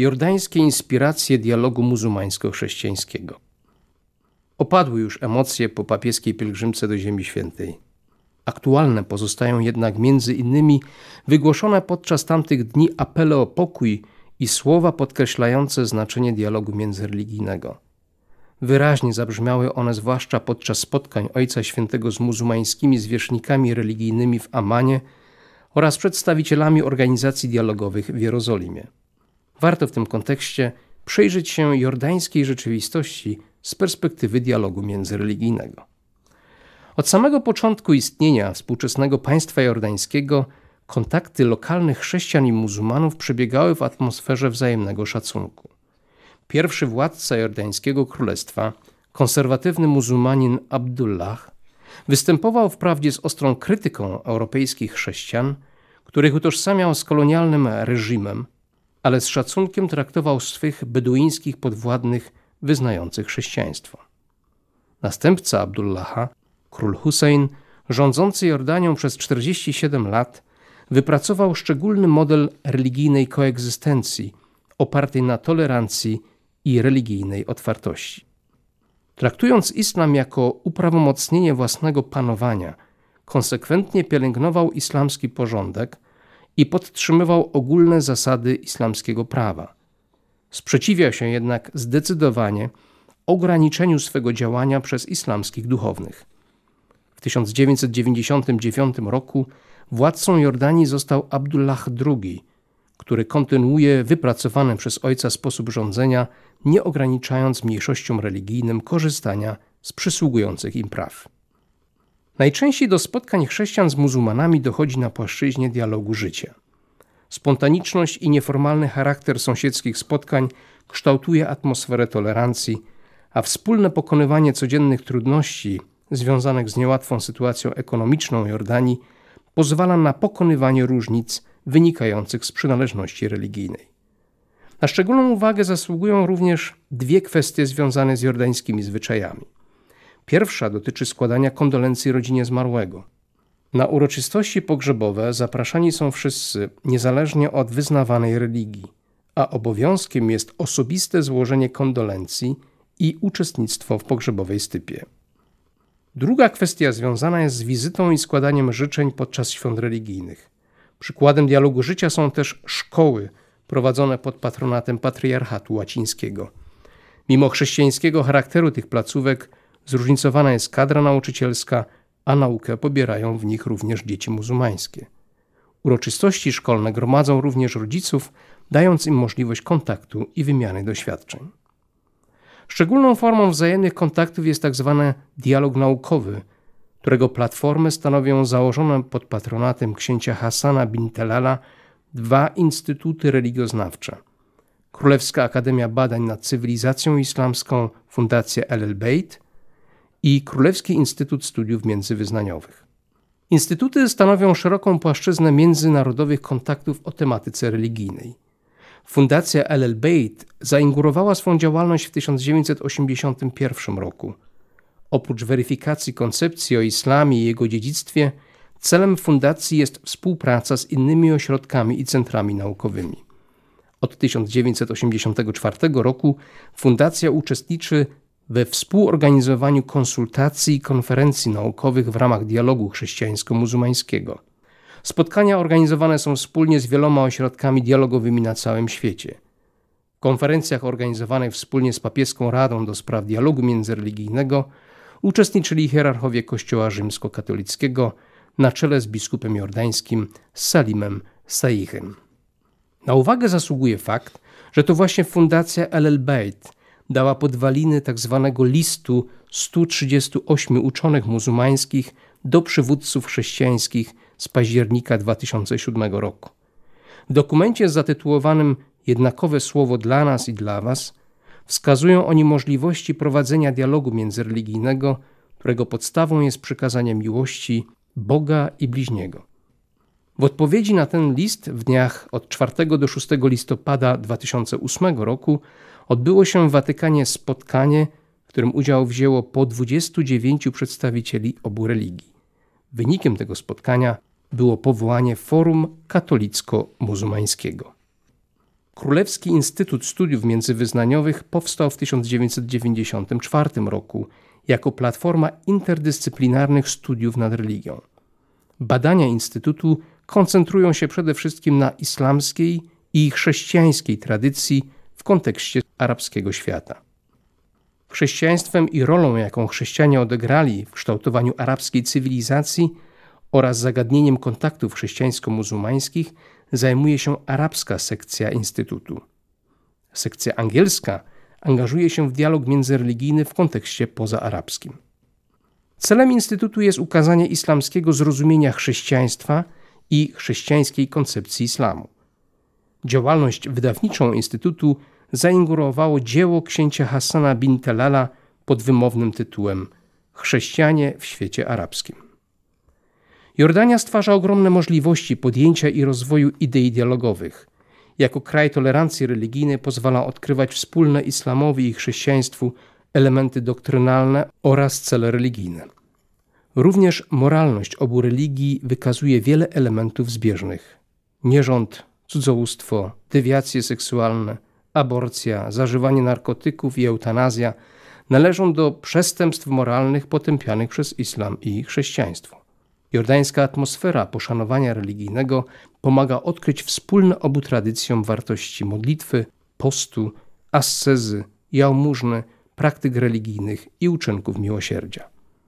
jordańskie inspiracje dialogu muzułmańsko-chrześcijańskiego. Opadły już emocje po papieskiej pielgrzymce do Ziemi Świętej. Aktualne pozostają jednak między innymi wygłoszone podczas tamtych dni apele o pokój i słowa podkreślające znaczenie dialogu międzyreligijnego. Wyraźnie zabrzmiały one zwłaszcza podczas spotkań Ojca Świętego z muzułmańskimi zwierzchnikami religijnymi w Amanie oraz przedstawicielami organizacji dialogowych w Jerozolimie. Warto w tym kontekście przyjrzeć się jordańskiej rzeczywistości z perspektywy dialogu międzyreligijnego. Od samego początku istnienia współczesnego państwa jordańskiego kontakty lokalnych chrześcijan i muzułmanów przebiegały w atmosferze wzajemnego szacunku. Pierwszy władca jordańskiego królestwa, konserwatywny muzułmanin Abdullah, występował wprawdzie z ostrą krytyką europejskich chrześcijan, których utożsamiał z kolonialnym reżimem, ale z szacunkiem traktował swych beduińskich podwładnych wyznających chrześcijaństwo. Następca Abdullaha, król Hussein, rządzący Jordanią przez 47 lat, wypracował szczególny model religijnej koegzystencji opartej na tolerancji i religijnej otwartości. Traktując islam jako uprawomocnienie własnego panowania, konsekwentnie pielęgnował islamski porządek i podtrzymywał ogólne zasady islamskiego prawa. Sprzeciwiał się jednak zdecydowanie ograniczeniu swego działania przez islamskich duchownych. W 1999 roku władcą Jordanii został Abdullah II, który kontynuuje wypracowany przez ojca sposób rządzenia, nie ograniczając mniejszościom religijnym korzystania z przysługujących im praw. Najczęściej do spotkań chrześcijan z muzułmanami dochodzi na płaszczyźnie dialogu życia. Spontaniczność i nieformalny charakter sąsiedzkich spotkań kształtuje atmosferę tolerancji, a wspólne pokonywanie codziennych trudności związanych z niełatwą sytuacją ekonomiczną Jordanii pozwala na pokonywanie różnic wynikających z przynależności religijnej. Na szczególną uwagę zasługują również dwie kwestie związane z jordańskimi zwyczajami. Pierwsza dotyczy składania kondolencji rodzinie zmarłego. Na uroczystości pogrzebowe zapraszani są wszyscy, niezależnie od wyznawanej religii, a obowiązkiem jest osobiste złożenie kondolencji i uczestnictwo w pogrzebowej stypie. Druga kwestia związana jest z wizytą i składaniem życzeń podczas świąt religijnych. Przykładem dialogu życia są też szkoły prowadzone pod patronatem Patriarchatu Łacińskiego. Mimo chrześcijańskiego charakteru tych placówek zróżnicowana jest kadra nauczycielska, a naukę pobierają w nich również dzieci muzułmańskie. Uroczystości szkolne gromadzą również rodziców, dając im możliwość kontaktu i wymiany doświadczeń. Szczególną formą wzajemnych kontaktów jest tzw. dialog naukowy, którego platformę stanowią założone pod patronatem księcia Hassana bin Talala dwa instytuty religioznawcze: Królewska Akademia Badań nad Cywilizacją Islamską Fundacja El-Beit i Królewski Instytut Studiów Międzywyznaniowych. Instytuty stanowią szeroką płaszczyznę międzynarodowych kontaktów o tematyce religijnej. Fundacja El-Beit zaingurowała swą działalność w 1981 roku. Oprócz weryfikacji koncepcji o islamie i jego dziedzictwie, celem fundacji jest współpraca z innymi ośrodkami i centrami naukowymi. Od 1984 roku fundacja uczestniczy we współorganizowaniu konsultacji i konferencji naukowych w ramach dialogu chrześcijańsko-muzułmańskiego. Spotkania organizowane są wspólnie z wieloma ośrodkami dialogowymi na całym świecie. W konferencjach organizowanych wspólnie z Papieską Radą do spraw dialogu międzyreligijnego uczestniczyli hierarchowie Kościoła rzymskokatolickiego na czele z biskupem jordańskim Salimem Saichem. Na uwagę zasługuje fakt, że to właśnie Fundacja El-Beit dała podwaliny tzw. listu 138 uczonych muzułmańskich do przywódców chrześcijańskich z października 2007 roku. W dokumencie zatytułowanym „Jednakowe słowo dla nas i dla was” wskazują oni możliwości prowadzenia dialogu międzyreligijnego, którego podstawą jest przykazanie miłości Boga i bliźniego. W odpowiedzi na ten list w dniach od 4 do 6 listopada 2008 roku odbyło się w Watykanie spotkanie, w którym udział wzięło po 29 przedstawicieli obu religii. Wynikiem tego spotkania było powołanie Forum Katolicko-Muzułmańskiego. Królewski Instytut Studiów Międzywyznaniowych powstał w 1994 roku jako platforma interdyscyplinarnych studiów nad religią. Badania Instytutu koncentrują się przede wszystkim na islamskiej i chrześcijańskiej tradycji w kontekście arabskiego świata. Chrześcijaństwem i rolą, jaką chrześcijanie odegrali w kształtowaniu arabskiej cywilizacji oraz zagadnieniem kontaktów chrześcijańsko-muzułmańskich zajmuje się arabska sekcja Instytutu. Sekcja angielska angażuje się w dialog międzyreligijny w kontekście pozaarabskim. Celem Instytutu jest ukazanie islamskiego zrozumienia chrześcijaństwa i chrześcijańskiej koncepcji islamu. Działalność wydawniczą Instytutu zainaugurowało dzieło księcia Hassana bin Talala pod wymownym tytułem Chrześcijanie w świecie arabskim. Jordania stwarza ogromne możliwości podjęcia i rozwoju idei dialogowych. Jako kraj tolerancji religijnej pozwala odkrywać wspólne islamowi i chrześcijaństwu elementy doktrynalne oraz cele religijne. Również moralność obu religii wykazuje wiele elementów zbieżnych. Nierząd, cudzołóstwo, dewiacje seksualne, aborcja, zażywanie narkotyków i eutanazja należą do przestępstw moralnych potępianych przez islam i chrześcijaństwo. Jordańska atmosfera poszanowania religijnego pomaga odkryć wspólne obu tradycjom wartości modlitwy, postu, ascezy, jałmużny, praktyk religijnych i uczynków miłosierdzia.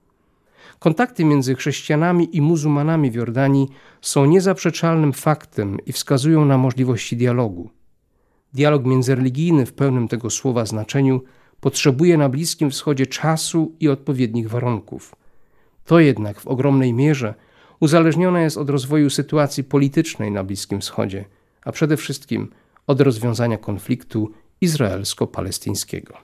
Kontakty między chrześcijanami i muzułmanami w Jordanii są niezaprzeczalnym faktem i wskazują na możliwości dialogu. Dialog międzyreligijny w pełnym tego słowa znaczeniu potrzebuje na Bliskim Wschodzie czasu i odpowiednich warunków. To jednak w ogromnej mierze uzależnione jest od rozwoju sytuacji politycznej na Bliskim Wschodzie, a przede wszystkim od rozwiązania konfliktu izraelsko-palestyńskiego.